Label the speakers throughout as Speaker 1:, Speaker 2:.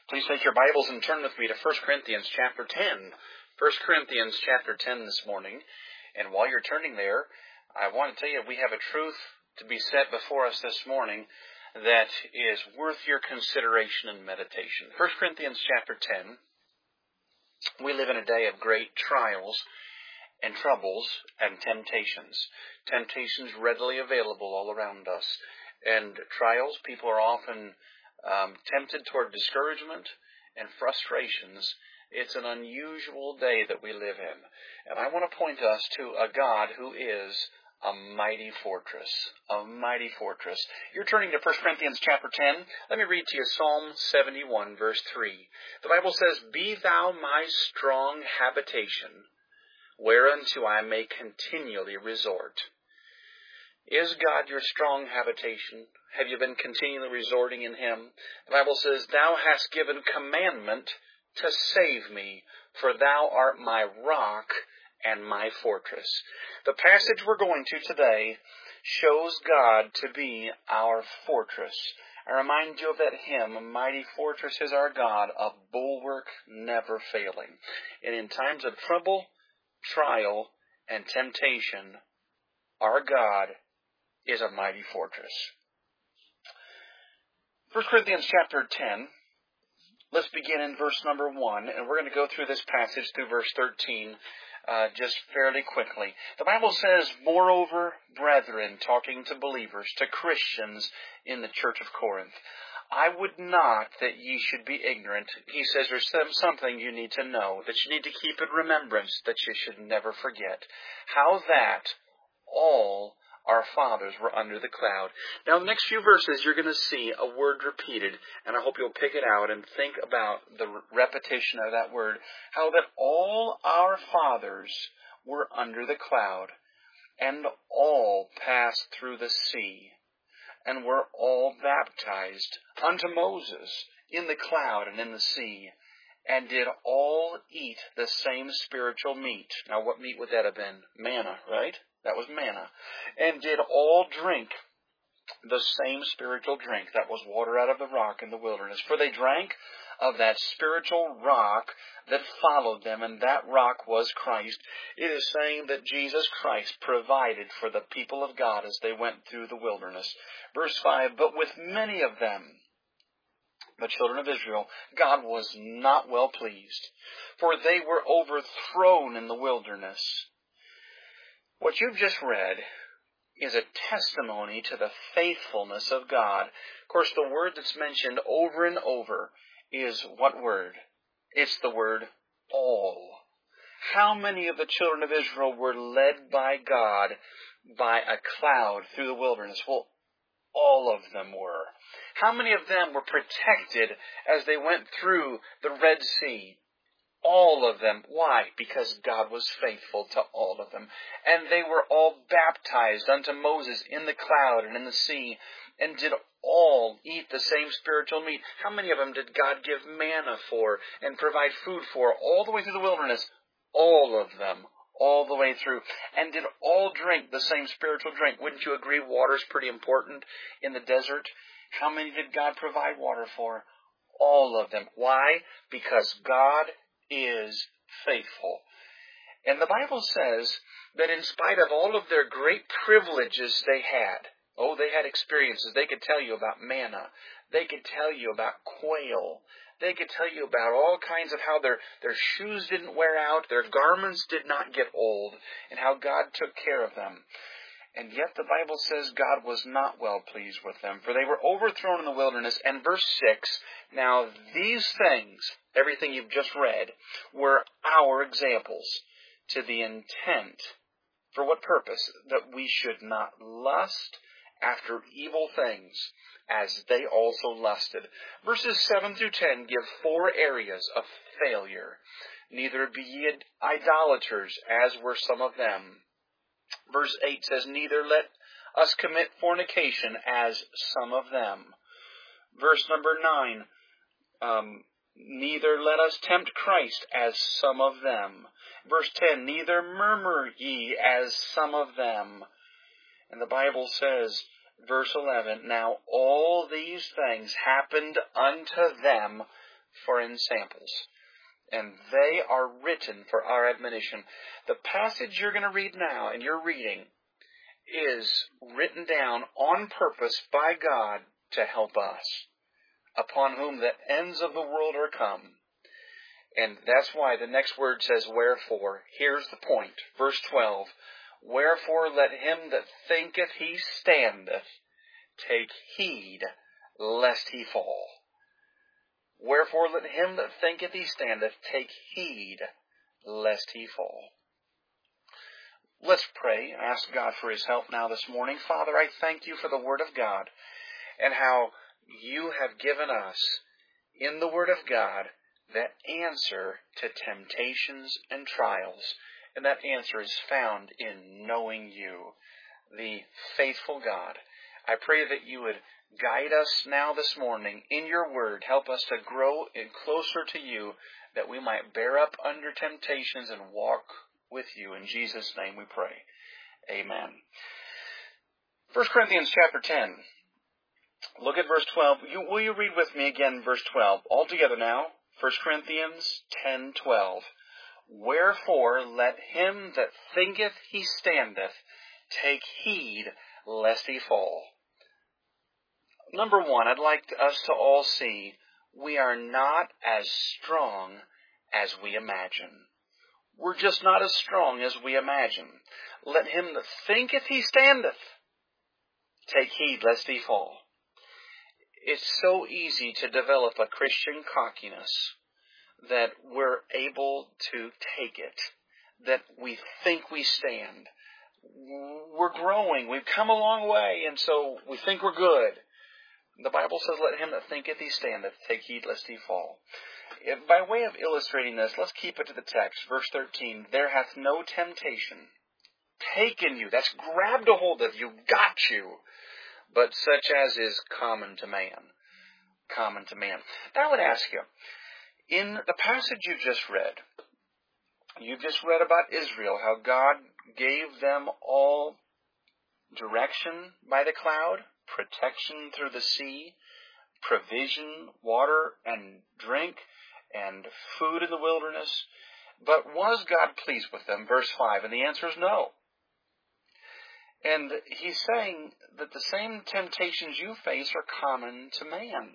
Speaker 1: Please take your Bibles and turn with me to 1 Corinthians chapter 10. 1 Corinthians chapter 10 this morning. And while you're turning there, I want to tell you we have a truth to be set before us this morning that is worth your consideration and meditation. 1 Corinthians chapter 10. We live in a day of great trials and troubles and temptations. Temptations readily available all around us. And trials, people are often tempted toward discouragement and frustrations. It's an unusual day that we live in. And I want to point us to a God who is a mighty fortress. A mighty fortress. You're turning to 1 Corinthians chapter 10. Let me read to you Psalm 71, verse 3. The Bible says, "Be thou my strong habitation, whereunto I may continually resort." Is God your strong habitation? Have you been continually resorting in Him? The Bible says, "Thou hast given commandment to save me, for thou art my rock and my fortress." The passage we're going to today shows God to be our fortress. I remind you of that hymn, "A mighty fortress is our God, a bulwark never failing." And in times of trouble, trial, and temptation, our God is a mighty fortress. 1 Corinthians chapter 10, let's begin in verse number 1, and we're going to go through this passage through verse 13 just fairly quickly. The Bible says, "Moreover, brethren," talking to believers, to Christians in the church of Corinth, "I would not that ye should be ignorant." He says there's something you need to know, that you need to keep in remembrance, that you should never forget. How that all our fathers were under the cloud. Now, in the next few verses, you're going to see a word repeated, and I hope you'll pick it out and think about the repetition of that word. How that all our fathers were under the cloud, and all passed through the sea, and were all baptized unto Moses in the cloud and in the sea, and did all eat the same spiritual meat. Now, what meat would that have been? Manna, right? That was manna. "And did all drink the same spiritual drink," that was water out of the rock in the wilderness. "For they drank of that spiritual rock that followed them, and that rock was Christ." It is saying that Jesus Christ provided for the people of God as they went through the wilderness. Verse 5, "But with many of them, the children of Israel, God was not well pleased, for they were overthrown in the wilderness." What you've just read is a testimony to the faithfulness of God. Of course, the word that's mentioned over and over is what word? It's the word all. How many of the children of Israel were led by God by a cloud through the wilderness? Well, all of them were. How many of them were protected as they went through the Red Sea? All of them. Why? Because God was faithful to all of them. And they were all baptized unto Moses in the cloud and in the sea, and did all eat the same spiritual meat. How many of them did God give manna for and provide food for all the way through the wilderness? All of them. All the way through. And did all drink the same spiritual drink. Wouldn't you agree water's pretty important in the desert? How many did God provide water for? All of them. Why? Because God is faithful. And the Bible says that in spite of all of their great privileges they had experiences. They could tell you about manna. They could tell you about quail. They could tell you about all kinds of how their shoes didn't wear out, their garments did not get old, and how God took care of them. And yet the Bible says God was not well pleased with them, for they were overthrown in the wilderness. And verse 6, "Now these things," everything you've just read, "were our examples, to the intent," for what purpose? "That we should not lust after evil things, as they also lusted." Verses 7 through 10 give 4 areas of failure. "Neither be ye idolaters, as were some of them." Verse 8 says, "Neither let us commit fornication, as some of them." Verse number 9, "Neither let us tempt Christ, as some of them." Verse 10, "Neither murmur ye, as some of them." And the Bible says, verse 11, "Now all these things happened unto them for ensamples, and they are written for our admonition. The passage you're going to read now, and you're reading, is written down on purpose by God to help us, upon whom the ends of the world are come. And that's why the next word says, wherefore. Here's the point. Verse 12. Wherefore let him that thinketh he standeth take heed lest he fall. Wherefore let him that thinketh he standeth take heed lest he fall. Let's pray and ask God for His help now this morning. Father, I thank You for the Word of God and how You have given us in the Word of God the answer to temptations and trials. And that answer is found in knowing You, the faithful God. I pray that You would guide us now this morning in Your Word. Help us to grow closer to You, that we might bear up under temptations and walk with You. In Jesus' name we pray. Amen. 1 Corinthians chapter 10. Look at verse 12. Will you read with me again verse 12? All together now. 1 Corinthians 10:12. Wherefore let him that thinketh he standeth take heed lest he fall. Number one, I'd like us to all see we are not as strong as we imagine. We're just not as strong as we imagine. Let him that thinketh he standeth take heed lest he fall. It's so easy to develop a Christian cockiness that we're able to take it, that we think we stand. We're growing. We've come a long way, and so we think we're good. The Bible says, let him that thinketh he standeth take heed lest he fall. By way of illustrating this, let's keep it to the text. Verse 13, there hath no temptation taken you. That's grabbed a hold of you, got you. But such as is common to man. Common to man. Now I would ask you, in the passage you've just read about Israel, how God gave them all direction by the cloud, protection through the sea, provision, water and drink, and food in the wilderness. But was God pleased with them? Verse 5, and the answer is no. And he's saying that the same temptations you face are common to man.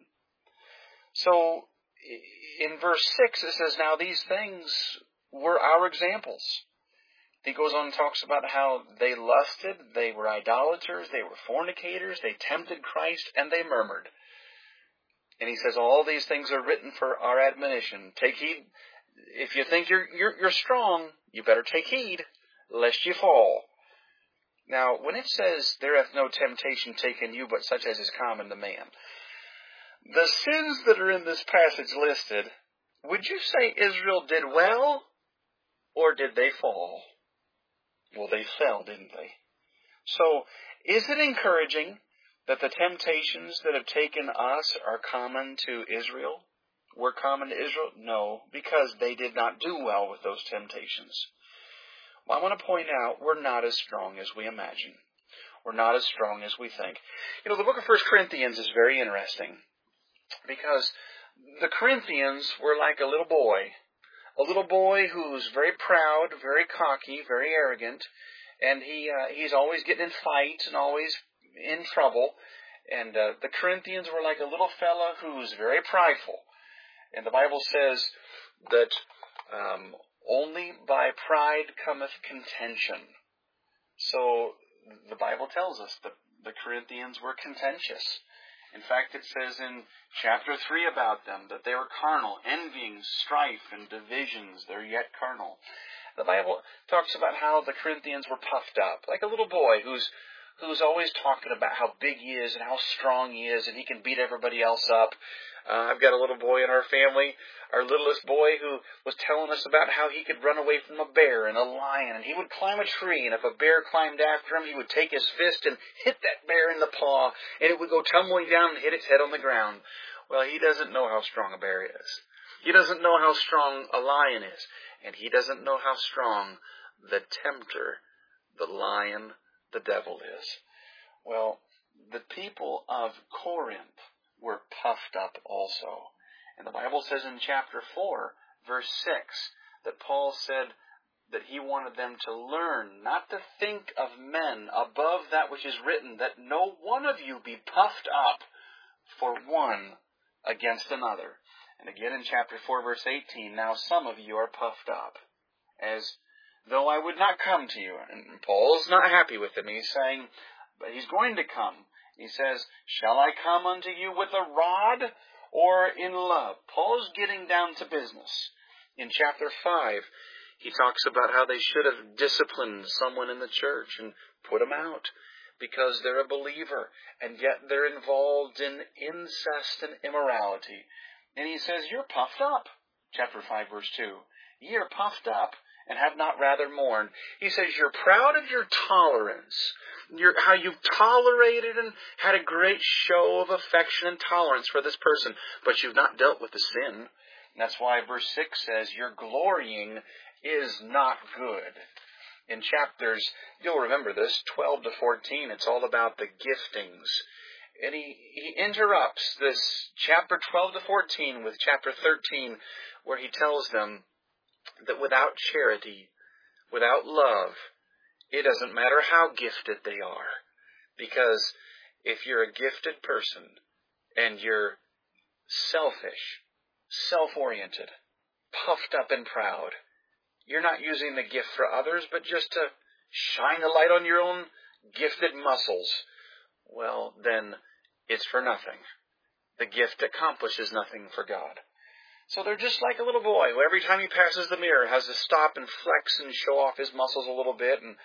Speaker 1: So in verse 6 it says, now these things were our examples. He goes on and talks about how they lusted, they were idolaters, they were fornicators, they tempted Christ, and they murmured. And he says, all these things are written for our admonition. Take heed. If you think you're strong, you better take heed, lest you fall. Now, when it says, there hath no temptation taken you, but such as is common to man, the sins that are in this passage listed, would you say Israel did well, or did they fall? Well, they fell, didn't they? So, is it encouraging that the temptations that have taken us are common to Israel? Were common to Israel? No, because they did not do well with those temptations. Well, I want to point out we're not as strong as we imagine. We're not as strong as we think. You know, the book of 1 Corinthians is very interesting because the Corinthians were like a little boy who's very proud, very cocky, very arrogant, and he's always getting in fights and always in trouble. And the Corinthians were like a little fella who's very prideful. And the Bible says that only by pride cometh contention. So the Bible tells us that the Corinthians were contentious. In fact, it says in chapter 3 about them that they were carnal, envying, strife, and divisions. They're yet carnal. The Bible talks about how the Corinthians were puffed up, like a little boy who's always talking about how big he is and how strong he is, and he can beat everybody else up. I've got a little boy in our family, our littlest boy, who was telling us about how he could run away from a bear and a lion, and he would climb a tree, and if a bear climbed after him, he would take his fist and hit that bear in the paw, and it would go tumbling down and hit its head on the ground. Well, he doesn't know how strong a bear is. He doesn't know how strong a lion is, and he doesn't know how strong the tempter, the lion, the devil is. Well, the people of Corinth were puffed up also. And the Bible says in chapter 4, verse 6, that Paul said that he wanted them to learn not to think of men above that which is written, that no one of you be puffed up for one against another. And again in chapter 4, verse 18, now some of you are puffed up, as though I would not come to you. And Paul's not happy with them. He's saying, but he's going to come. He says, shall I come unto you with a rod or in love? Paul's getting down to business. In chapter 5, he talks about how they should have disciplined someone in the church and put them out because they're a believer, and yet they're involved in incest and immorality. And he says, you're puffed up. Chapter 5, verse 2. Ye are puffed up, and have not rather mourned. He says, you're proud of your tolerance, how you've tolerated and had a great show of affection and tolerance for this person, but you've not dealt with the sin. And that's why verse 6 says, your glorying is not good. In chapters, you'll remember this, 12 to 14, it's all about the giftings. And he interrupts this chapter 12 to 14 with chapter 13, where he tells them that without charity, without love, it doesn't matter how gifted they are. Because if you're a gifted person and you're selfish, self-oriented, puffed up and proud, you're not using the gift for others, but just to shine a light on your own gifted muscles, well, then it's for nothing. The gift accomplishes nothing for God. So they're just like a little boy who every time he passes the mirror has to stop and flex and show off his muscles a little bit. And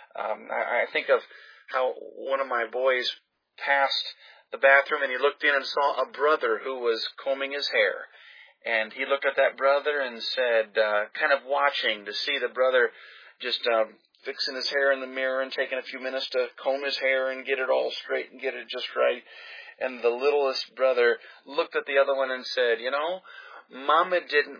Speaker 1: I think of how one of my boys passed the bathroom and he looked in and saw a brother who was combing his hair. And he looked at that brother and said, kind of watching to see the brother just fixing his hair in the mirror and taking a few minutes to comb his hair and get it all straight and get it just right. And the littlest brother looked at the other one and said, you know, Mama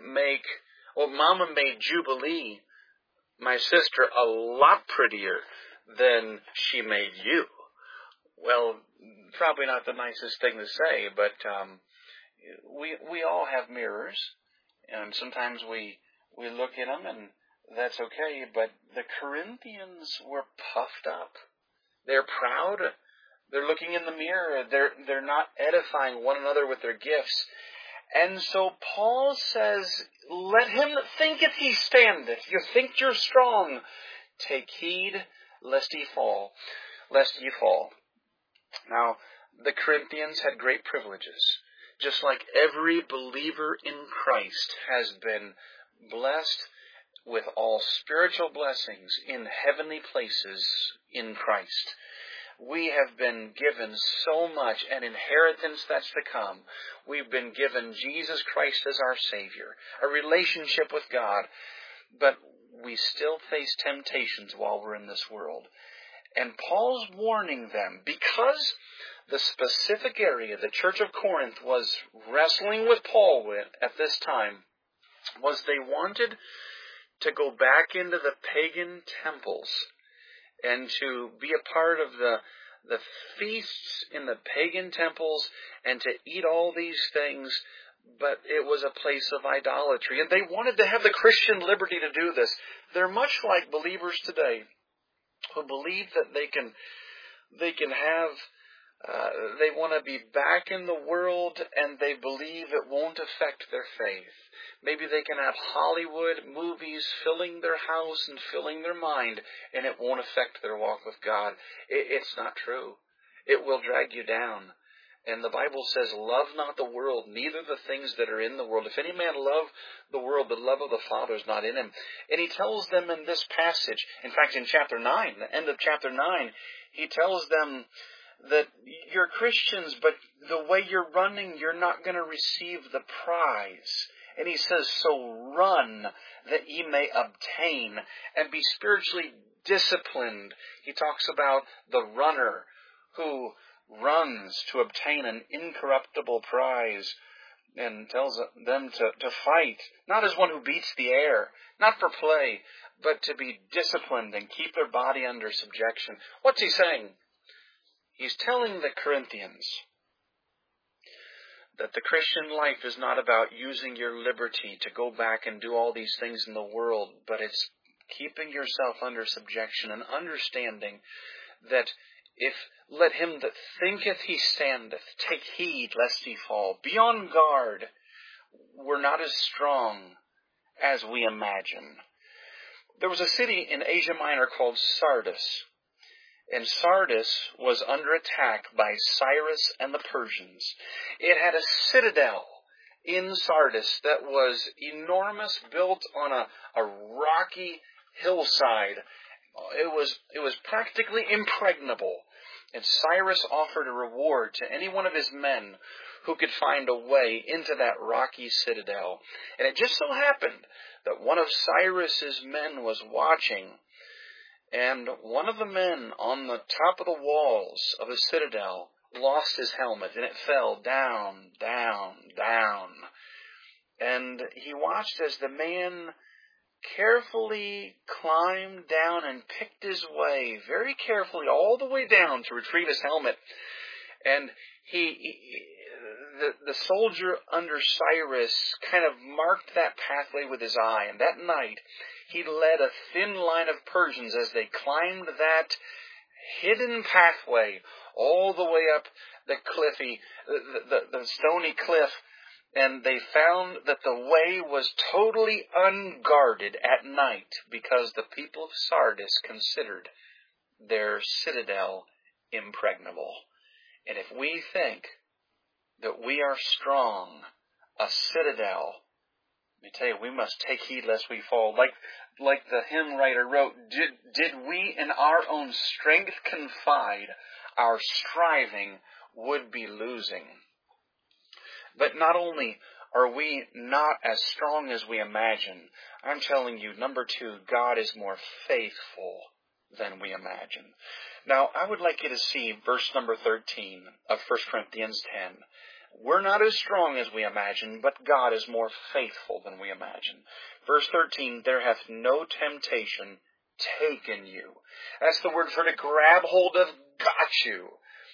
Speaker 1: made Jubilee, my sister, a lot prettier than she made you. Well, probably not the nicest thing to say, but we all have mirrors, and sometimes we look in them, and that's okay. But the Corinthians were puffed up. They're proud. They're looking in the mirror. They're not edifying one another with their gifts. And so Paul says, let him that thinketh he standeth. You think you're strong. Take heed lest ye fall. Now, the Corinthians had great privileges. Just like every believer in Christ has been blessed with all spiritual blessings in heavenly places in Christ. We have been given so much, an inheritance that's to come. We've been given Jesus Christ as our Savior, a relationship with God, but we still face temptations while we're in this world. And Paul's warning them, because the specific area the Church of Corinth was wrestling with Paul with at this time was they wanted to go back into the pagan temples and to be a part of the feasts in the pagan temples and to eat all these things, but it was a place of idolatry. And they wanted to have the Christian liberty to do this. They're much like believers today who believe that they can have they want to be back in the world, and they believe it won't affect their faith. Maybe they can have Hollywood movies filling their house and filling their mind, and it won't affect their walk with God. It's not true. It will drag you down. And the Bible says, love not the world, neither the things that are in the world. If any man love the world, the love of the Father is not in him. And he tells them in this passage, in fact in chapter 9, the end of chapter 9, he tells them that you're Christians, but the way you're running, you're not going to receive the prize. And he says, so run that ye may obtain, and be spiritually disciplined. He talks about the runner who runs to obtain an incorruptible prize, and tells them to fight, not as one who beats the air, not for play, but to be disciplined and keep their body under subjection. What's he saying? He's telling the Corinthians That the Christian life is not about using your liberty to go back and do all these things in the world, but it's keeping yourself under subjection and understanding that if let him that thinketh he standeth take heed lest he fall. Be on guard. We're not as strong as we imagine. There was a city in Asia Minor called Sardis. And Sardis was under attack by Cyrus and the Persians. It had a citadel in Sardis that was enormous, built on a rocky hillside. It was practically impregnable. And Cyrus offered a reward to any one of his men who could find a way into that rocky citadel. And it just so happened that one of Cyrus's men was watching, and one of the men on the top of the walls of the citadel lost his helmet, and it fell down, down, down. And he watched as the man carefully climbed down and picked his way very carefully all the way down to retrieve his helmet. And the soldier under Cyrus kind of marked that pathway with his eye. And that night, he led a thin line of Persians as they climbed that hidden pathway all the way up the cliffy, the stony cliff. And they found that the way was totally unguarded at night because the people of Sardis considered their citadel impregnable. And if we think that we are strong, a citadel, let me tell you, we must take heed lest we fall. Like the hymn writer wrote, did we in our own strength confide, our striving would be losing. But not only are we not as strong as we imagine, I'm telling you, number two, God is more faithful than we imagine. Now, I would like you to see verse number 13 of 1 Corinthians 10. We're not as strong as we imagine, but God is more faithful than we imagine. Verse 13, there hath no temptation taken you. That's the word for to grab hold of, got you.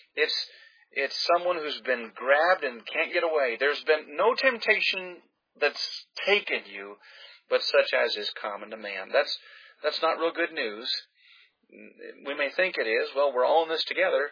Speaker 1: It's someone who's been grabbed and can't get away. There's been no temptation that's taken you, but such as is common to man. That's not real good news. We may think it is. Well, we're all in this together,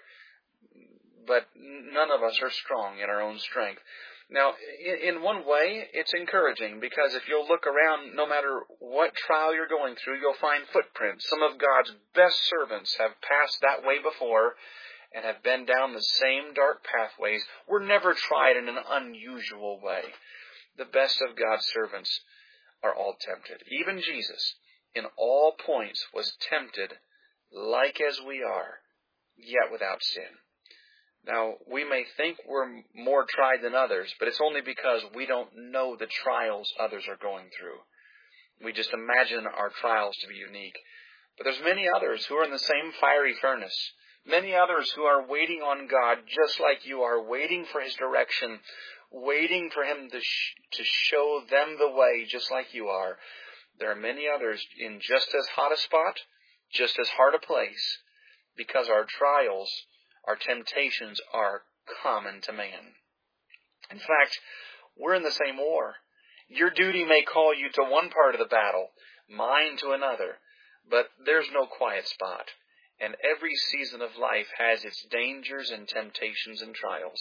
Speaker 1: but none of us are strong in our own strength. Now, in one way, it's encouraging, because if you'll look around, no matter what trial you're going through, you'll find footprints. Some of God's best servants have passed that way before and have been down the same dark pathways. We're never tried in an unusual way. The best of God's servants are all tempted. Even Jesus, in all points, was tempted like as we are, yet without sin. Now, we may think we're more tried than others, but it's only because we don't know the trials others are going through. We just imagine our trials to be unique. But there's many others who are in the same fiery furnace. Many others who are waiting on God just like you are, waiting for His direction, waiting for Him to show them the way just like you are. There are many others in just as hot a spot, just as hard a place, because our trials, our temptations are common to man. In fact, we're in the same war. Your duty may call you to one part of the battle, mine to another, but there's no quiet spot. And every season of life has its dangers and temptations and trials.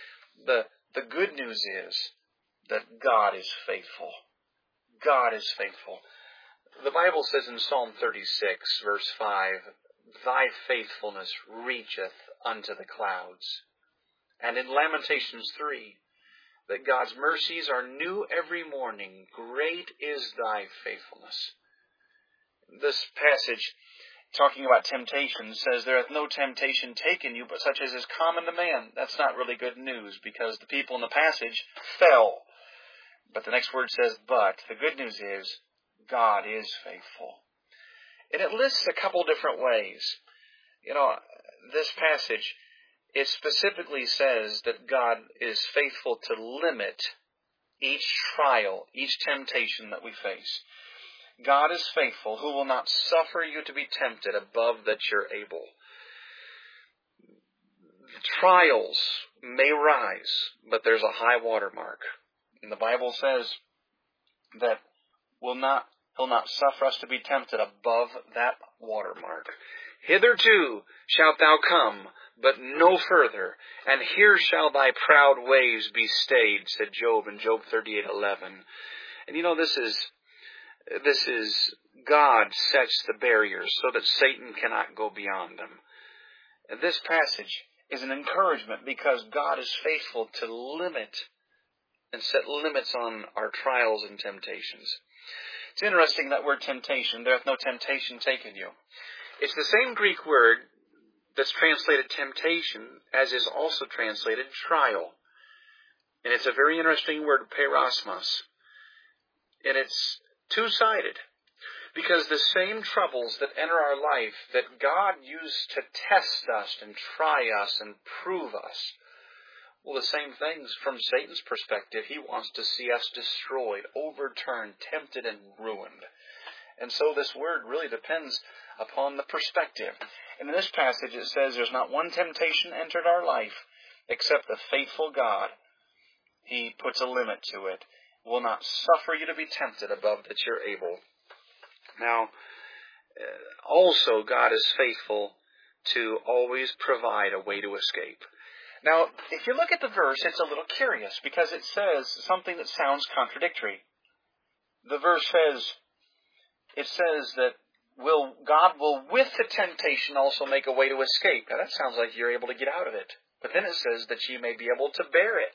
Speaker 1: The good news is that God is faithful. God is faithful. The Bible says in Psalm 36, verse 5, Thy faithfulness reacheth unto the clouds. And in Lamentations 3, that God's mercies are new every morning. Great is thy faithfulness. This passage, talking about temptation, says, there hath no temptation taken you, but such as is common to man. That's not really good news, because the people in the passage fell. But the next word says, but. The good news is, God is faithful. And it lists a couple different ways. You know, this passage, it specifically says that God is faithful to limit each trial, each temptation that we face. God is faithful, who will not suffer you to be tempted above that you're able. Trials, may rise, but there's a high water mark. And the Bible says that He'll not suffer us to be tempted above that water mark. Hitherto shalt thou come, but no further, and here shall thy proud waves be stayed, said Job in Job 38:11. And you know, this is God sets the barriers so that Satan cannot go beyond them. And this passage is an encouragement because God is faithful to limit and set limits on our trials and temptations. It's interesting, that word temptation, there hath no temptation taken you. It's the same Greek word that's translated temptation as is also translated trial. And it's a very interesting word, perosmos. And it's two-sided. Because the same troubles that enter our life that God used to test us and try us and prove us, well, the same things from Satan's perspective. He wants to see us destroyed, overturned, tempted, and ruined. And so this word really depends upon the perspective. And in this passage it says there's not one temptation entered our life except the faithful God. He puts a limit to it. Will not suffer you to be tempted above that you're able. Now, also God is faithful to always provide a way to escape. Now, if you look at the verse, it's a little curious because it says something that sounds contradictory. The verse says that God will with the temptation also make a way to escape. Now that sounds like you're able to get out of it. But then it says that you may be able to bear it.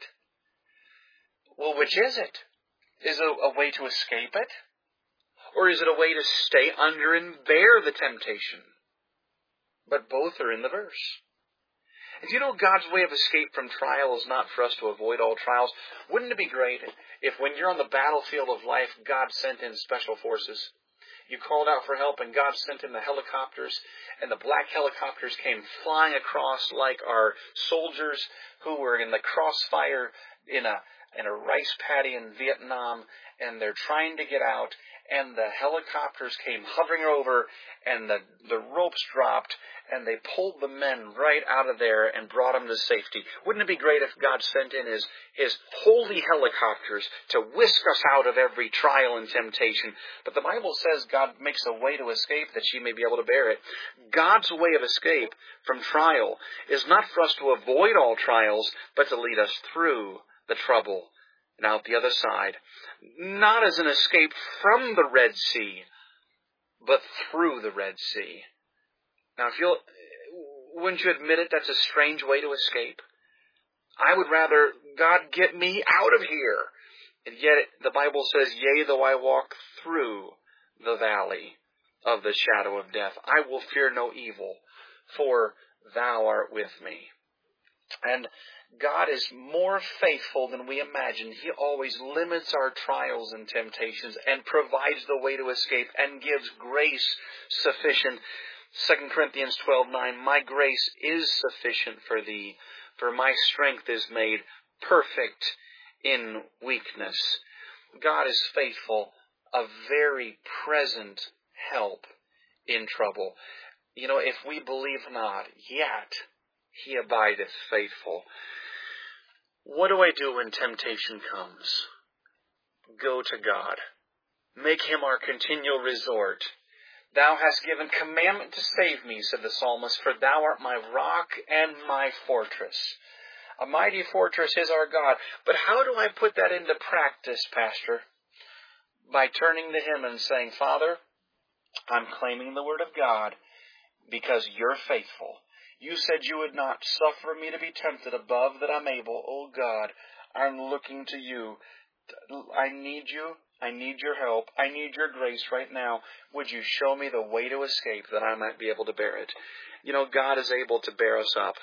Speaker 1: Well, which is it? Is it a way to escape it? Or is it a way to stay under and bear the temptation? But both are in the verse. And you know, God's way of escape from trial is not for us to avoid all trials. Wouldn't it be great if when you're on the battlefield of life, God sent in special forces? You called out for help and God sent in the helicopters, and the black helicopters came flying across like our soldiers who were in the crossfire in a rice paddy in Vietnam, and they're trying to get out, and the helicopters came hovering over, and the ropes dropped, and they pulled the men right out of there and brought them to safety. Wouldn't it be great if God sent in His holy helicopters to whisk us out of every trial and temptation? But the Bible says God makes a way to escape that ye may be able to bear it. God's way of escape from trial is not for us to avoid all trials, but to lead us through the trouble and out the other side. Not as an escape from the Red Sea, but through the Red Sea. Now, wouldn't you admit it? That's a strange way to escape. I would rather God get me out of here. And yet the Bible says, yea, though I walk through the valley of the shadow of death, I will fear no evil, for thou art with me. And God is more faithful than we imagine. He always limits our trials and temptations and provides the way to escape and gives grace sufficient. 2 Corinthians 12:9, my grace is sufficient for thee, for my strength is made perfect in weakness. God is faithful, a very present help in trouble. You know, if we believe not, yet He abideth faithful. What do I do when temptation comes? Go to God. Make Him our continual resort. Thou hast given commandment to save me, said the psalmist, for thou art my rock and my fortress. A mighty fortress is our God. But how do I put that into practice, Pastor? By turning to Him and saying, Father, I'm claiming the Word of God because you're faithful. You said you would not suffer me to be tempted above that I'm able. Oh God, I'm looking to you. I need you. I need your help. I need your grace right now. Would you show me the way to escape that I might be able to bear it? You know, God is able to bear us up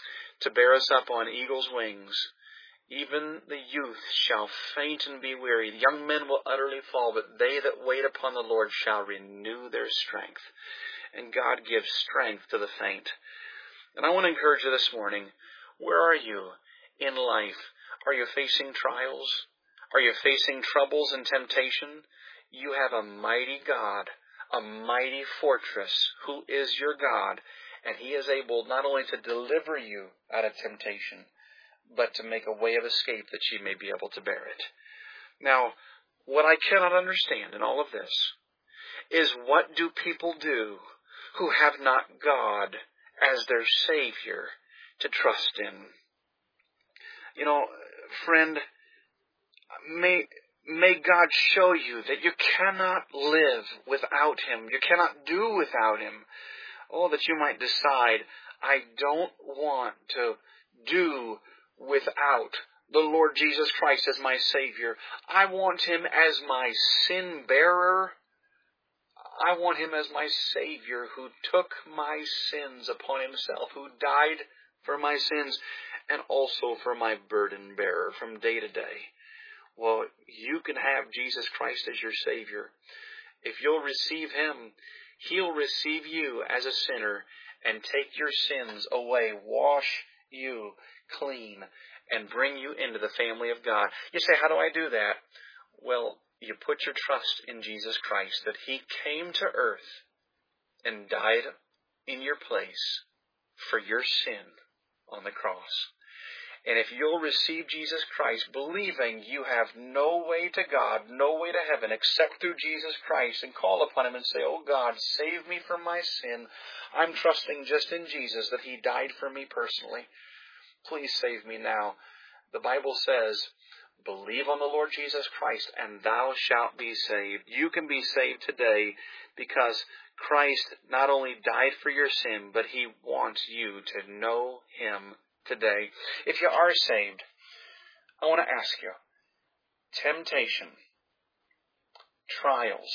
Speaker 1: on eagle's wings. Even the youth shall faint and be weary. The young men will utterly fall, but they that wait upon the Lord shall renew their strength. And God gives strength to the faint. And I want to encourage you this morning, where are you in life? Are you facing trials? Are you facing troubles and temptation? You have a mighty God, a mighty fortress, who is your God, and He is able not only to deliver you out of temptation, but to make a way of escape that she may be able to bear it. Now, what I cannot understand in all of this is, what do people do who have not God as their Savior to trust in? You know, friend, may God show you that you cannot live without Him. You cannot do without Him. Oh, that you might decide, I don't want to do without the Lord Jesus Christ as my Savior. I want Him as my sin bearer. I want Him as my Savior, who took my sins upon Himself, who died for my sins, and also for my burden bearer from day to day. Well, you can have Jesus Christ as your Savior. If you'll receive Him, He'll receive you as a sinner and take your sins away, wash you clean, and bring you into the family of God. You say, how do I do that? Well, you put your trust in Jesus Christ, that He came to earth and died in your place for your sin on the cross. And if you'll receive Jesus Christ, believing you have no way to God, no way to heaven, except through Jesus Christ, and call upon Him and say, oh God, save me from my sin. I'm trusting just in Jesus, that He died for me personally. Please save me now. The Bible says, believe on the Lord Jesus Christ, and thou shalt be saved. You can be saved today because Christ not only died for your sin, but He wants you to know Him today. If you are saved, I want to ask you, temptation, trials,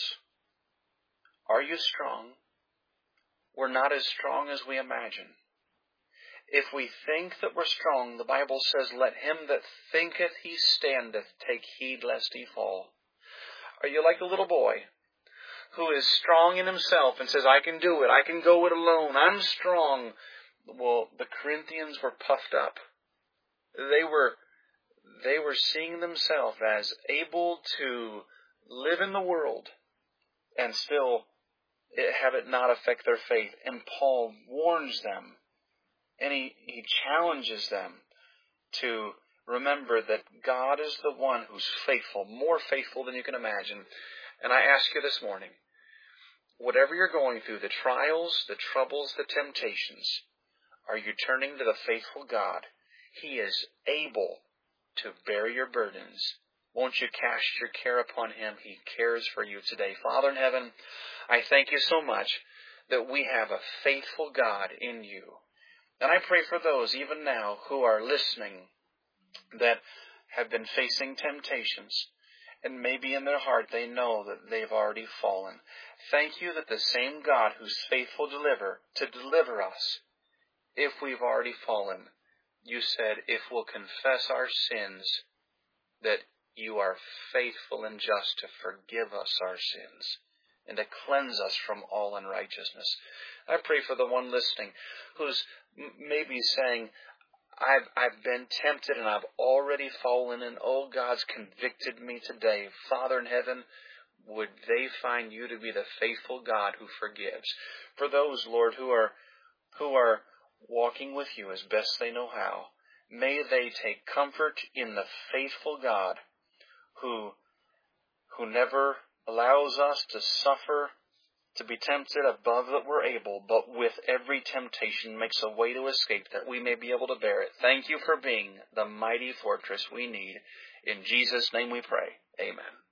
Speaker 1: are you strong? We're not as strong as we imagine. If we think that we're strong, the Bible says, let him that thinketh he standeth take heed lest he fall. Are you like a little boy who is strong in himself and says, I can do it, I can go it alone, I'm strong? Well, the Corinthians were puffed up. They were seeing themselves as able to live in the world and still have it not affect their faith. And Paul warns them, and he challenges them to remember that God is the one who's faithful, more faithful than you can imagine. And I ask you this morning, whatever you're going through, the trials, the troubles, the temptations, are you turning to the faithful God? He is able to bear your burdens. Won't you cast your care upon Him? He cares for you today. Father in heaven, I thank you so much that we have a faithful God in you. And I pray for those even now who are listening that have been facing temptations, and maybe in their heart they know that they've already fallen. Thank you that the same God who's faithful to deliver us, if we've already fallen, you said, if we'll confess our sins, that you are faithful and just to forgive us our sins and to cleanse us from all unrighteousness. I pray for the one listening who's maybe saying, I've been tempted and I've already fallen, and oh, God's convicted me today. Father in heaven, would they find you to be the faithful God who forgives? For those, Lord, who are walking with you as best they know how, may they take comfort in the faithful God who never allows us to suffer, to be tempted above that we're able, but with every temptation makes a way to escape that we may be able to bear it. Thank you for being the mighty fortress we need. In Jesus' name we pray. Amen.